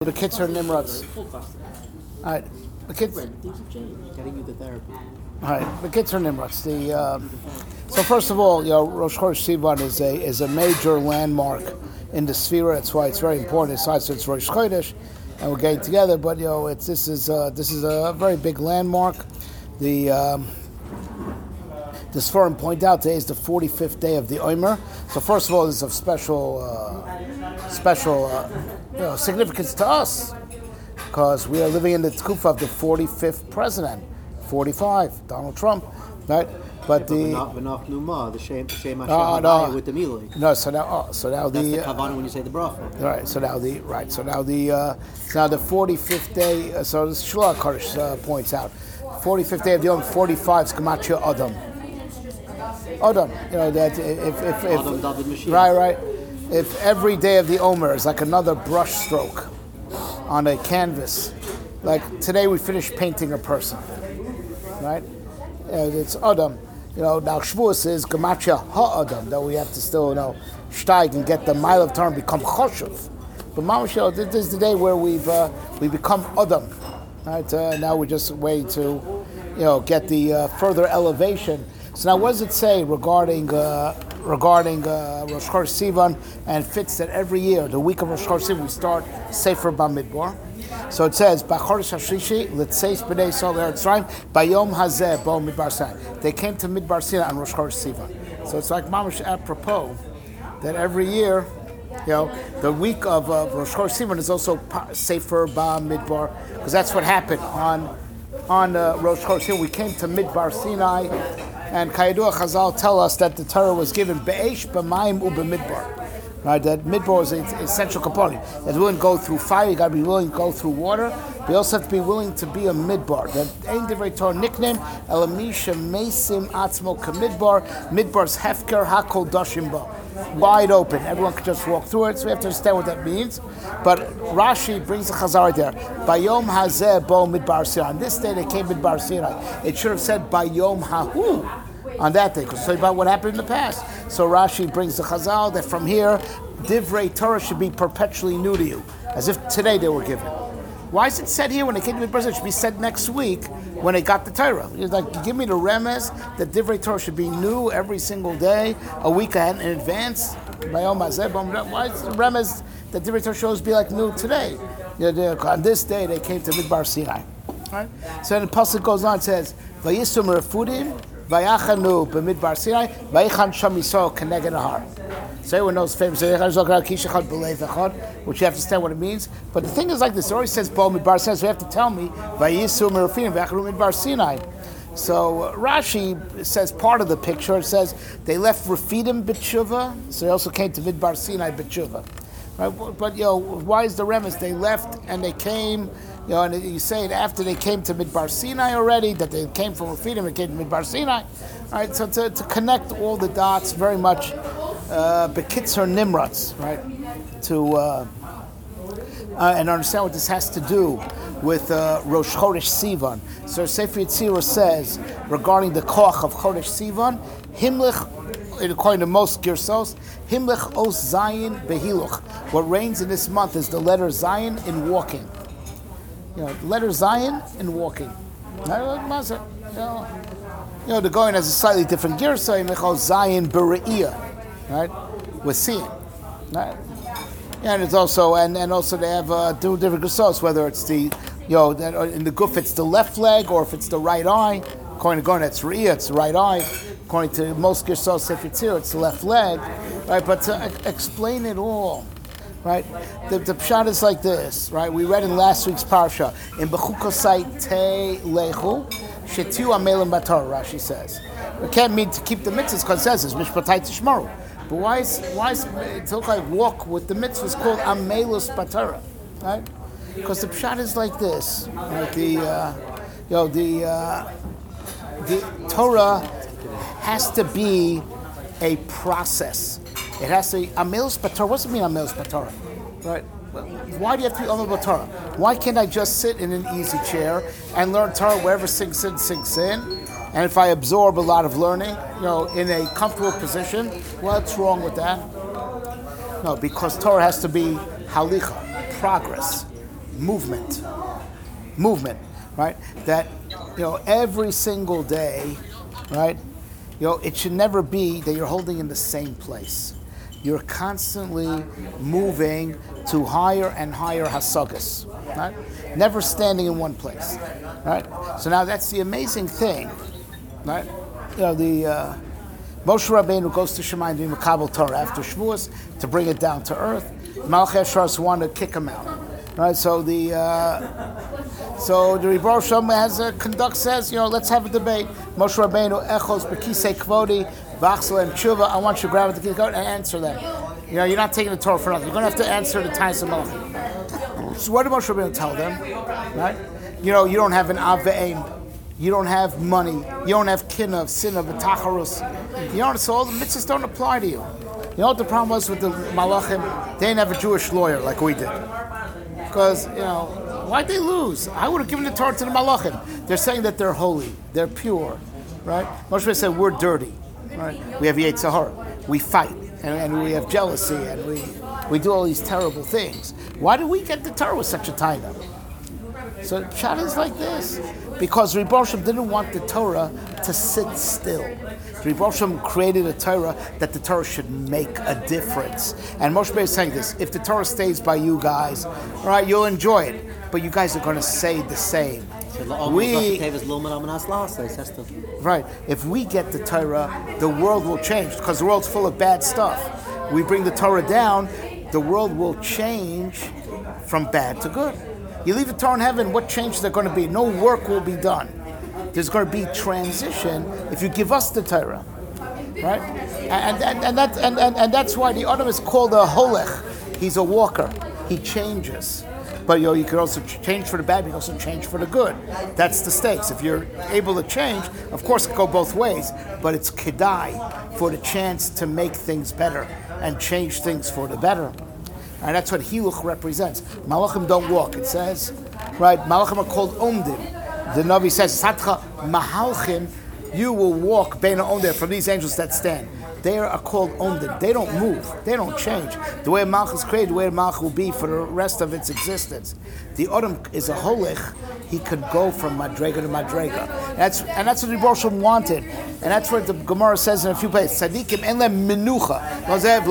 The kids are Nimrods. All right, the kids. Things have changed. Gotta give the therapy. All right, the kids are Nimrods. So first of all, Rosh Chodesh Sivan is a major landmark in the Sefira. That's why it's very important. It's Rosh Chodesh, and we're getting together. But this is a very big landmark. The Sforim point out today is the 45th day of the Omer. So first of all, this is of special significance to us because we are living in the Tkufa of the 45th president, 45, Donald Trump, right? But the same no, with the Miloi. No, so now that's the kavanah when you say the bracha. Right. So now the 45th day. So the Shloah Kodesh points out 45th day of the Yom 45 is Gematria Adam. Adam, that if Adam David Mashiach. Right. If every day of the Omer is like another brush stroke on a canvas, like today we finished painting a person, right? It's Adam. Now Shavuos is Gematria Ha-Adam, that we have to still, steig and get the mile of Torah and become Choshev. But Mamash, this is the day where we become Adam, right? Now we're just waiting to, get the further elevation. So now, what does it say regarding Rosh Chodesh Sivan? And it fits that every year, the week of Rosh Chodesh Sivan, we start Sefer Bamidbar. So it says, "B'Chodesh Hashlishi, L'tzeis B'nei Yisrael Eretz Yisrael, Bayom Hazeh Bo Midbar Sinai." They came to Midbar Sinai on Rosh Chodesh Sivan. So it's like mamash apropos that every year, the week of Rosh Chodesh Sivan is also Sefer Bamidbar, because that's what happened on Rosh Chodesh Sivan. We came to Midbar Sinai. And Kayadua Chazal tell us that the Torah was given be'esh, b'mayim, u'b'midbar. Right, that midbar is an essential component. That you wouldn't go through fire, you got to be willing to go through water. But you also have to be willing to be a midbar. That ain't divrei Torah nickname, elamisha mesim atzmo kamidbar. Midbar's hefker hakol dashim ba. Wide open, everyone could just walk through it. So we have to understand what that means. But Rashi brings the Chazal right there. Bayom hazeh bo midbar Sinai. On this day they came midbar Sinai. It should have said Bayom hahu on that day, because it's about what happened in the past. So Rashi brings the Chazal that from here, divrei Torah should be perpetually new to you, as if today they were given. Why is it said here when they came to midbar Sinai? It should be said next week when they got the Torah. It's like, give me the remez that divrei Torah should be new every single day, a week ahead in advance. Why is the remez that divrei Torah shows be like new today? On this day they came to midbar Sinai. Right? So then the pasuk goes on and says, "Vayisum refudim vayachanu b'midbar Sinai vayichan sham Yisrael keneged ahar." So everyone knows famous, which you have to understand what it means. But the thing is like this, it always says Bo Midbar Sinai, so you have to tell me Vayisum refudim vayachanu Midbar Sinai. So Rashi says part of the picture, it says they left Refidim b'tshuva, so they also came to Midbar Sinai b'tshuva. Right? But why is the remes? They left and they came, and you say it after they came to Midbar Sinai already, that they came from Refidim and came to Midbar Sinai. All right, so to connect all the dots, very much Bekitzer Nimrods, right? To and understand what this has to do with Rosh Chodesh Sivan. So Sefer Yetzirah says regarding the koach of Chodesh Sivan, Himlich, according to most Girsos, Himlich Os Zayin Behiluch. What reigns in this month is the letter Zayin in walking. The letter Zayin in walking. The going has a slightly different Girsa, Himlich Os Zayin Bere'iyah. Right, we're seeing, right? And it's also and also they have two different gesos, whether it's the in the guf it's the left leg or if it's the right eye. According to Gon, it's re'iyah, it's the right eye. According to most gesos, if it's here, it's the left leg, right? But to explain it all, right? The pshat is like this, right? We read in last week's parsha in Bechukosai Te Lechu Shetiu Amelim Batar. Rashi says it can't mean to keep the mitzvahs because it says it's Mishpatai Tishmaru. But why is it look like walk with the mitzvahs called Amelus Batara, right? Because the pshat is like this, like the Torah has to be a process. It has to be Amelus Batara. What does it mean Amelus Batara, right? Why do you have to be Amelus Batara? Why can't I just sit in an easy chair and learn Torah wherever sinks in? And if I absorb a lot of learning, in a comfortable position, what's wrong with that? No, because Torah has to be halicha, progress. movement, right? That every single day, right? It should never be that you're holding in the same place. You're constantly moving to higher and higher hasagas, right? Never standing in one place, right? So now that's the amazing thing, right? The Moshe Rabbeinu goes to Shemayim to be Makabel Torah after Shavuos to bring it down to earth. Malchei Ashras want to kick him out, right? So the Rebbe Shalom says, let's have a debate. Moshe Rabbeinu echos bekisei kvodi v'achzalem tshuva. I want you to grab the key and answer them. You're not taking the Torah for nothing. You're going to have to answer the Tainis Malachim. So what did Moshe Rabbeinu tell them? Right? You don't have an av ve'em. You don't have money. You don't have kinah, sinah, v'tacharus. So all the mitzvahs don't apply to you. You know what the problem was with the Malachim? They didn't have a Jewish lawyer like we did. Because, why'd they lose? I would have given the Torah to the Malachim. They're saying that they're holy, they're pure, right? Moshe Rabbeinu said, we're dirty, right? We have Yetzer Hara. We fight, and we have jealousy, and we do all these terrible things. Why do we get the Torah with such a time? So Pshat is like this. Because Rebbe Shem didn't want the Torah to sit still. Rebbe Shem created a Torah that the Torah should make a difference. And Moshe Rabbeinu is saying this: if the Torah stays by you guys, all right, you'll enjoy it, but you guys are going to say the same. Right. If we get the Torah, the world will change because the world's full of bad stuff. We bring the Torah down, the world will change from bad to good. You leave the Torah in heaven, what changes are going to be? No work will be done. There's going to be transition if you give us the Torah, right? And that's why the Adam is called a holech. He's a walker. He changes. But you can also change for the bad, but you can also change for the good. That's the stakes. If you're able to change, of course it can go both ways, but it's kedai for the chance to make things better and change things for the better. And that's what Hiluch represents. Malachim don't walk. It says, right, Malachim are called Omdim. The Navi says, Satcha Mahalchim, you will walk Beina Omdim, from these angels that stand. They are called Omdim. They don't move. They don't change. The way Malach is created, the way Malach will be for the rest of its existence. The Odom is a Holich. He could go from Madrega to Madrega. That's what the Rebbe Shalom wanted. And that's what the Gemara says in a few places. Tzadikim en le menucha.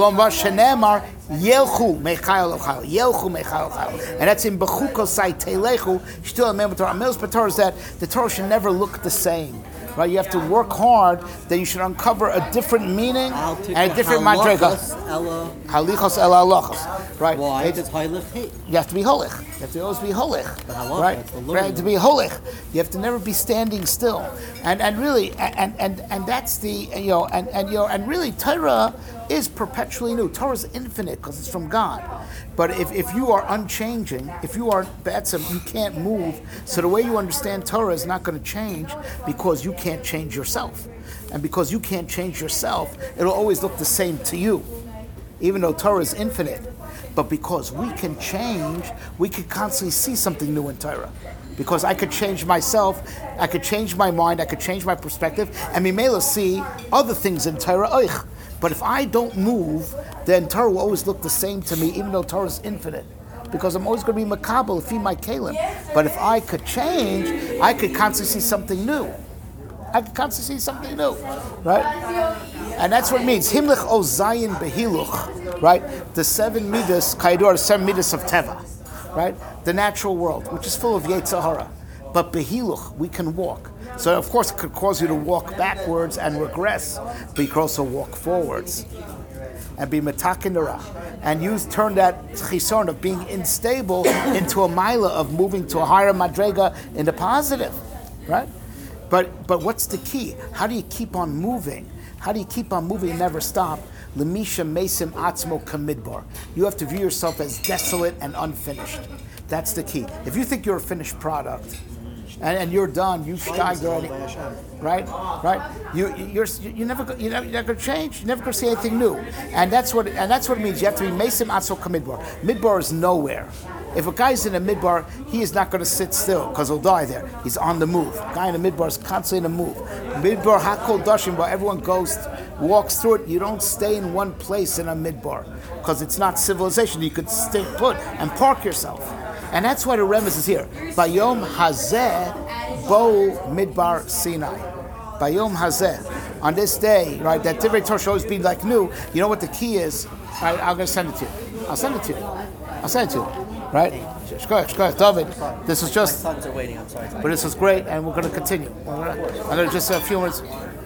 Yelchu mechayel ochayel. Yelchu mechayel ochayel. And that's in Bechukosai Telechu. Still remember Torah. Mil's Torah is that the Torah should never look the same. Right, you have to work hard. That you should uncover a different meaning and a different madrega. Halichos ela halachos. Right. Why? It's holich. You have to be holich. You have to always be holich. Right. To be holich, you have to never be standing still. And really, and that's the and really Torah is perpetually new. Torah is infinite because it's from God. But if you are unchanging, if you are betzim, you can't move. So the way you understand Torah is not going to change because you can't change yourself. And because you can't change yourself, it'll always look the same to you, even though Torah is infinite. But because we can change, we can constantly see something new in Torah. Because I could change myself, I could change my mind, I could change my perspective, and Mimela see other things in Torah. But if I don't move, then Torah will always look the same to me, even though Torah is infinite. Because I'm always going to be makabel, feed my kalim. But if I could change, I could constantly see something new. Right? And that's what it means. Himlich ozayin behiluch, right? The 7 midas, kaidor, 7 midas of teva, right? The natural world, which is full of Yetzer Hara. But behiluch, we can walk. So of course it could cause you to walk backwards and regress, but you can also walk forwards and be metakinara. And you turn that chison of being unstable into a mila of moving to a higher madrega in the positive, right? But what's the key? How do you keep on moving? How do you keep on moving and never stop? Lemisha mesim atzmo kamidbar. You have to view yourself as desolate and unfinished. That's the key. If you think you're a finished product, and you're done, you've died already, right? You're never going to change. You're never going to see anything new, and that's what it means. You have to be mesim atzmo kamidbar. Midbar is nowhere. If a guy's in a midbar, he is not going to sit still because he'll die there. He's on the move. A guy in a midbar is constantly in a move. Midbar hakol dashim, but everyone walks through it. You don't stay in one place in a midbar because it's not civilization. You could stay put and park yourself. And that's why the remez is here. Bayom hazeh bo midbar Sinai. Bayom hazeh. On this day, right, that Divrei Torah should always be like new. You know what the key is? Right, I'm going to send it to you. I'll send it to you. Right? Shkoyach, David. This is just. My sons are waiting. I'm sorry. But this was great, and we're going to continue. I'm going to just a few minutes.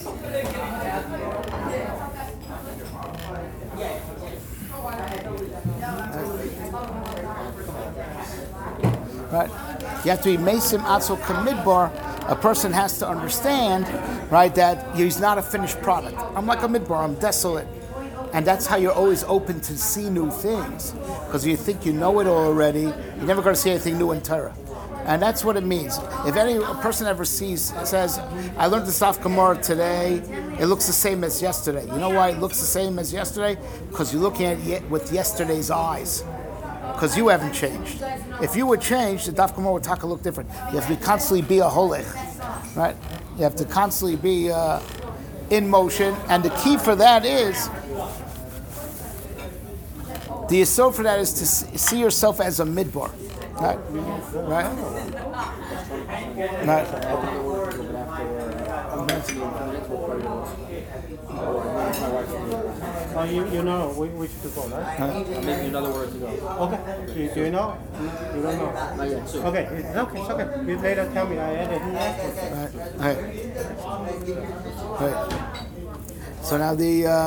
Right? You have to be Mesim Atzel Kamidbar. A person has to understand, right, that he's not a finished product. I'm like a midbar, I'm desolate. And that's how you're always open to see new things. Because you think you know it all already, you're never going to see anything new in Torah. And that's what it means. If a person ever says, I learned the Daf Gemara today, it looks the same as yesterday. You know why it looks the same as yesterday? Because you're looking at it with yesterday's eyes. Because you haven't changed. If you would change, the Daf Gemara would look different. You have to constantly be a holech, right? You have to constantly be in motion. And the key for that is, the yesod for that is to see yourself as a midbar. Right? You know which to go, right? Maybe another word to go. Okay. Do you know? You don't know? Not yet. Soon. Okay. It's okay. You later tell me. I added. Right. So now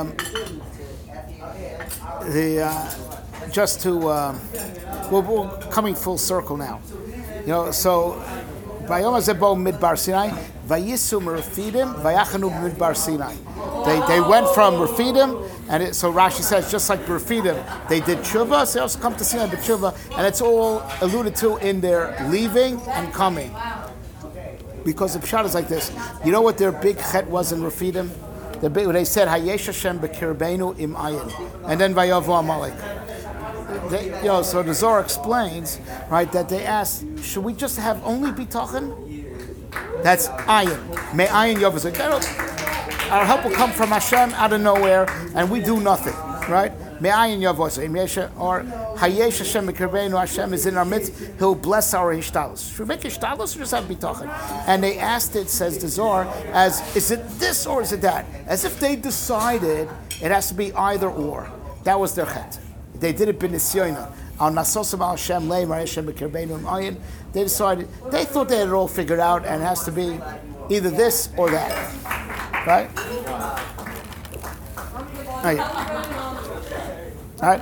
just to we're coming full circle now. You know, so Bayom Azebo Midbar Sinai, Vayisum Refidim, Vayachanu Midbar Sinai. They went from Refidim, and so Rashi says just like Refidim, they did tshuva, so they also come to Sinai with tshuva, and it's all alluded to in their leaving and coming. Because the pshat is like this. You know what their big chet was in Refidim? They said Hayesh Hashem B'Kirbeinu Im Ayin, and then Vayovu Amalek. So the Zohar explains, right, that they asked, should we just have only bitachon? That's ayin. May ayin yovas. Our help will come from Hashem out of nowhere, and we do nothing, right? May ayin yovas. Or hayesh Hashem b'kirbeinu. Hashem is in our midst. He'll bless our hishtalus. Should we make hishtalus or just have bitachon? And they asked it, says the Zohar, as is it this or is it that? As if they decided it has to be either or. That was their chet. They did it b'nisyoina. Al nasosam al Hashem leimar Hashem b'kirbeinu ayin. They decided, they thought they had it all figured out, and it has to be either this or that, right? Right?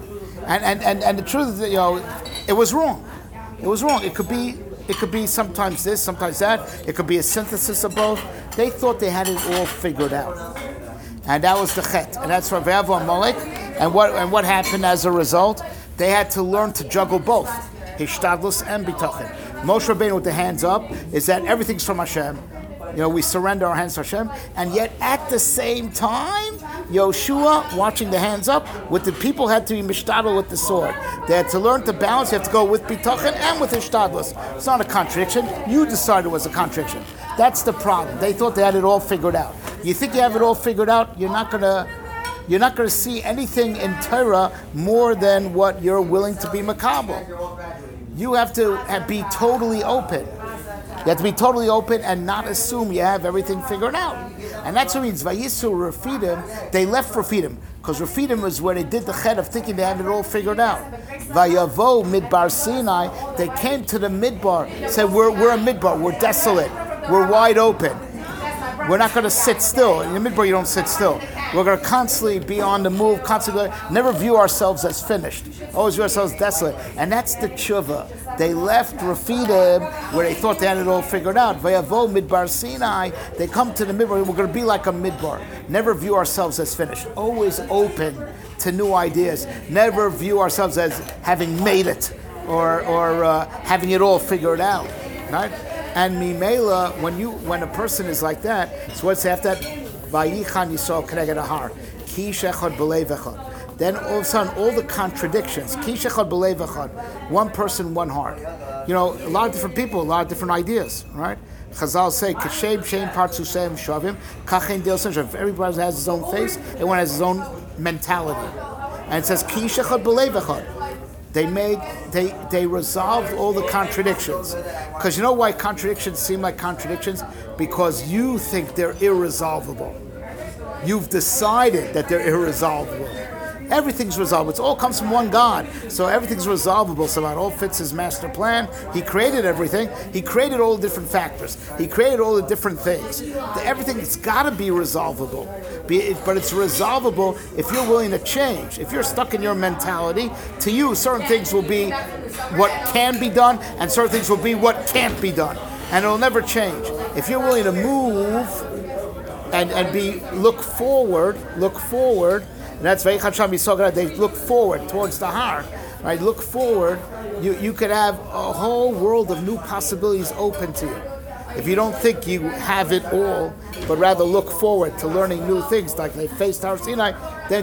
And the truth is that, it was wrong. It was wrong. It could be sometimes this, sometimes that. It could be a synthesis of both. They thought they had it all figured out, and that was the chet. And that's Rav Amalek. And what happened as a result? They had to learn to juggle both, hishtadlus and bitachon. Moshe Rabbeinu with the hands up is that everything's from Hashem. We surrender our hands to Hashem, and yet at the same time, Yoshua watching the hands up, with the people had to be mishtadl with the sword. They had to learn to balance. You have to go with bitachon and with hishtadlus. It's not a contradiction. You decided it was a contradiction. That's the problem. They thought they had it all figured out. You think you have it all figured out? You're not going to see anything in Torah more than what you're willing to be makabel. You have to be totally open. You have to be totally open and not assume you have everything figured out. And that's what it means. Vayisu Refidim, they left Refidim, because Refidim is where they did the chet of thinking they had it all figured out. Vayavo Midbar Sinai, they came to the Midbar, said, we're a Midbar, we're desolate, we're wide open. We're not going to sit still. In the Midbar, you don't sit still. We're going to constantly be on the move, constantly never view ourselves as finished. Always view ourselves desolate. And that's the tshuva. They left Refidim, where they thought they had it all figured out. Vayavo Midbar Sinai, they come to the Midbar, we're going to be like a Midbar. Never view ourselves as finished. Always open to new ideas. Never view ourselves as having made it or having it all figured out. Right? And mimela, when a person is like that, so what's after that? Vayichan Yisrael Keneged Ahar, Ki Shechad B'Lev Echad. Then all of a sudden, all the contradictions. Ki Shechad B'Lev Echad. One person, one heart. A lot of different people, a lot of different ideas, right? Chazal say, Kashem Shem Partzusem Shavim, Kachen Del Shem. Everybody has his own face, everyone has his own mentality. And it says, Ki Shechad B'Lev Echad. They resolved all the contradictions. Because you know why contradictions seem like contradictions? Because you think they're irresolvable. You've decided that they're irresolvable. Everything's resolvable. It all comes from one God. So everything's resolvable. So it all fits his master plan. He created everything. He created all the different factors. He created all the different things. Everything's got to be resolvable. But it's resolvable if you're willing to change. If you're stuck in your mentality, to you, certain things will be what can be done, and certain things will be what can't be done. And it'll never change. If you're willing to move and look forward, and that's Vayichan Sham Yisrael. They look forward towards the Har, right? Look forward. You could have a whole world of new possibilities open to you. If you don't think you have it all, but rather look forward to learning new things, like they faced Har Sinai, then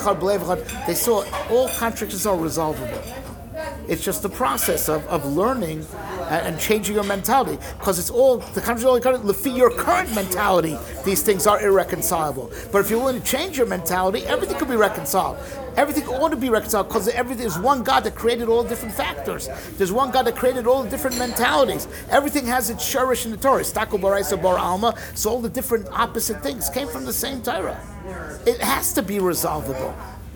they saw all contradictions are resolvable. It's just the process of learning and changing your mentality, because it's all the contradiction. Your current mentality, these things are irreconcilable. But if you're willing to change your mentality, everything could be reconciled. Everything ought to be reconciled, because there's one God that created all different factors. There's one God that created all the different mentalities. Everything has its shurish in the Torah. Stako baraisa bar alma. So all the different opposite things came from the same Torah. It has to be resolvable.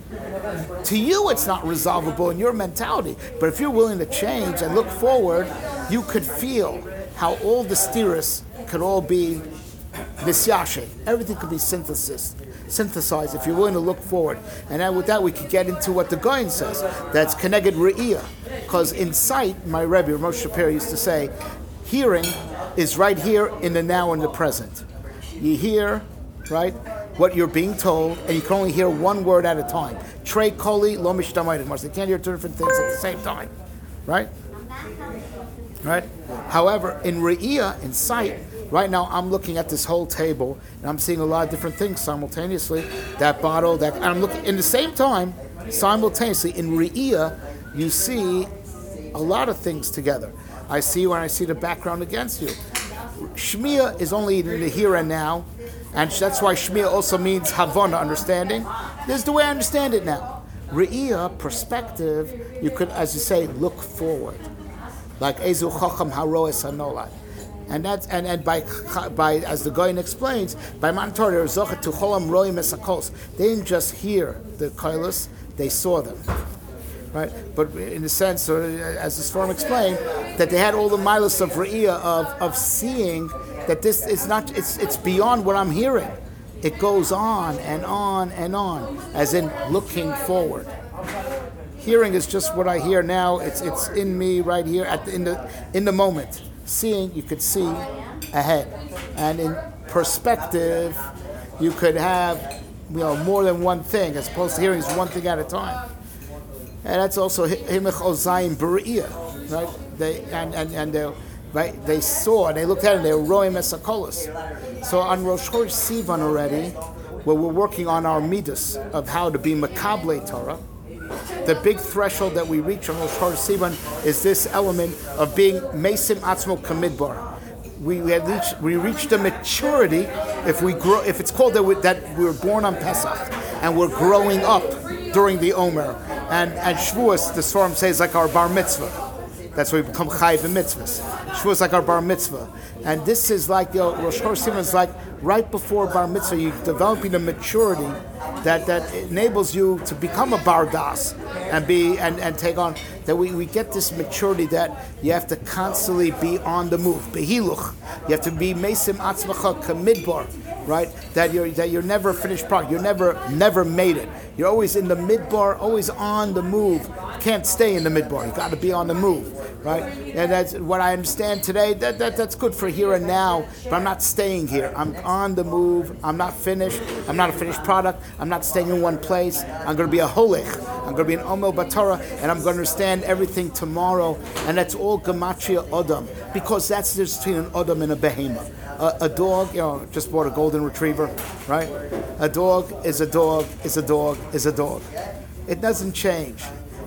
To you, it's not resolvable in your mentality. But if you're willing to change and look forward, you could feel how all the steers could all be misyashe. Everything could be synthesized if you're willing to look forward. And then with that, we could get into what the Goyen says. That's Keneged Re'iyah. Because in sight, my Rebbe, Moshe Shapiro, used to say, hearing is right here in the now and the present. You hear, right, what you're being told, and you can only hear one word at a time. Trei koli lo mishtamayim. They can't hear two different things at the same time, right? Right. However, in re'iyah, in sight, right now I'm looking at this whole table, and I'm seeing a lot of different things simultaneously. That bottle, and I'm looking in the same time, simultaneously. In re'iyah, you see a lot of things together. I see when I see the background against you. Shmiya is only in the here and now. And that's why Shmiya also means Havana, understanding. This is the way I understand it now. Re'iyah, perspective, you could, as you say, look forward. Like Ezu Chacham Haroes Hanolad. And that's and by as the Goyen explains, by Matan Torah they're zochet to cholam roim esakos. They didn't just hear the koilos, they saw them. Right? But in a sense, as the Sforim explained, that they had all the milos of Re'iyah of seeing that this is not, it's beyond what I'm hearing. It goes on and on and on, as in looking forward. Hearing is just what I hear now. It's in me right here in the moment. Seeing, you could see ahead, and in perspective, you could have more than one thing, as opposed to hearing is one thing at a time. And that's also himech ozayim b're'iyah, right? They saw and they looked at it and they were roim esakolos. So on Rosh Chodesh Sivan already, where we're working on our midas of how to be makable Torah, the big threshold that we reach on Rosh Chodesh Sivan is this element of being mesim atzmo kamidbar. We reached the maturity if we grow. If it's called that we were born on Pesach and we're growing up during the Omer, and Shavuos, the Sforim says, like our bar mitzvah. That's why we become chayiv in mitzvahs. Shavuos is like our bar mitzvah, and this is like Rosh Chodesh Sivan is like right before bar mitzvah. You're developing a maturity that enables you to become a bar das and be and take on. That we get this maturity that you have to constantly be on the move. Behiluch, you have to be mesim atzmacha kamidbar, right? That you're never finished product. You're never made it. You're always in the midbar, always on the move. You can't stay in the midbar. You got to be on the move, right? And that's what I understand today. That's good for here and now. But I'm not staying here. I'm on the move. I'm not finished. I'm not a finished product. I'm not staying in one place. I'm going to be a holich. I'm going to be an omel batorah, and I'm going to understand everything tomorrow. And that's all gematria odom, because that's the difference between an odom and a behemoth. A dog, just bought a golden retriever, right? A dog is a dog is a dog is a dog. It doesn't change.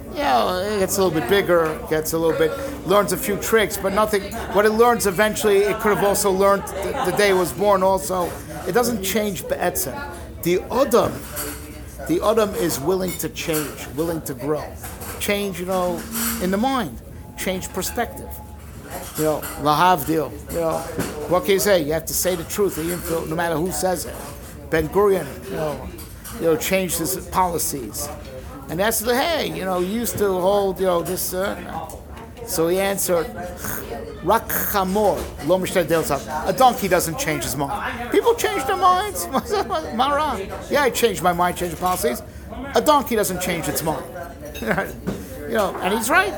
It gets a little bit bigger, learns a few tricks, but nothing. What it learns eventually, it could have also learned the day it was born also. It doesn't change be'etzem. The odom is willing to change, willing to grow. change, in the mind, change perspective. Lahavdil. What can you say? You have to say the truth, no matter who says it. Ben Gurion, changed his policies, and that's he used to hold, this. So he answered, Rak chamor lo mishtadel. A donkey doesn't change his mind. People change their minds. Mara. Yeah, I changed my mind, changed the policies. A donkey doesn't change its mind. And he's right.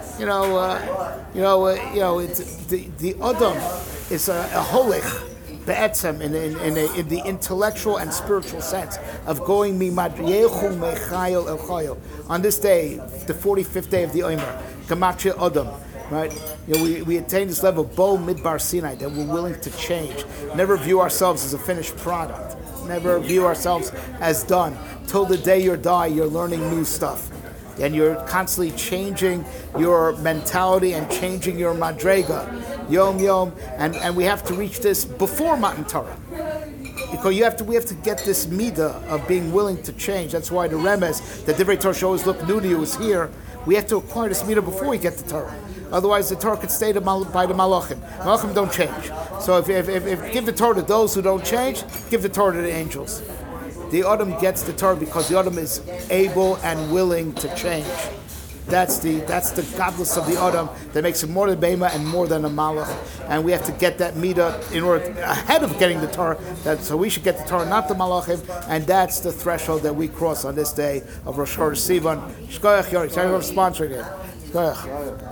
It's the Adam is a holich be'etzem in the intellectual and spiritual sense of going mimadyechu mechayil el chayil. On this day, the 45th day of the Omer, Gematria Adam. Right, we attain this level, Bo Midbar Sinai, that we're willing to change. Never view ourselves as a finished product. Never view ourselves as done. Till the day you die, you're learning new stuff, and you're constantly changing your mentality and changing your madrega, yom, and we have to reach this before Matan Torah. Because we have to get this midah of being willing to change. That's why the remes, the Divrei Torah should always look new to you, is here. We have to acquire this midah before we get the Torah. Otherwise, the Torah could stay by the malachim. Malachim don't change. So if give the Torah to those who don't change, give the Torah to the angels. The Adam gets the Torah because the Adam is able and willing to change. That's the godless of the Adam that makes him more than Bema and more than a Malach. And we have to get that midah in order ahead of getting the Torah. So we should get the Torah, not the Malachim, and that's the threshold that we cross on this day of Rosh Chodesh Sivan. Shkoyach Yori, thank you for sponsoring it. Shkoyach.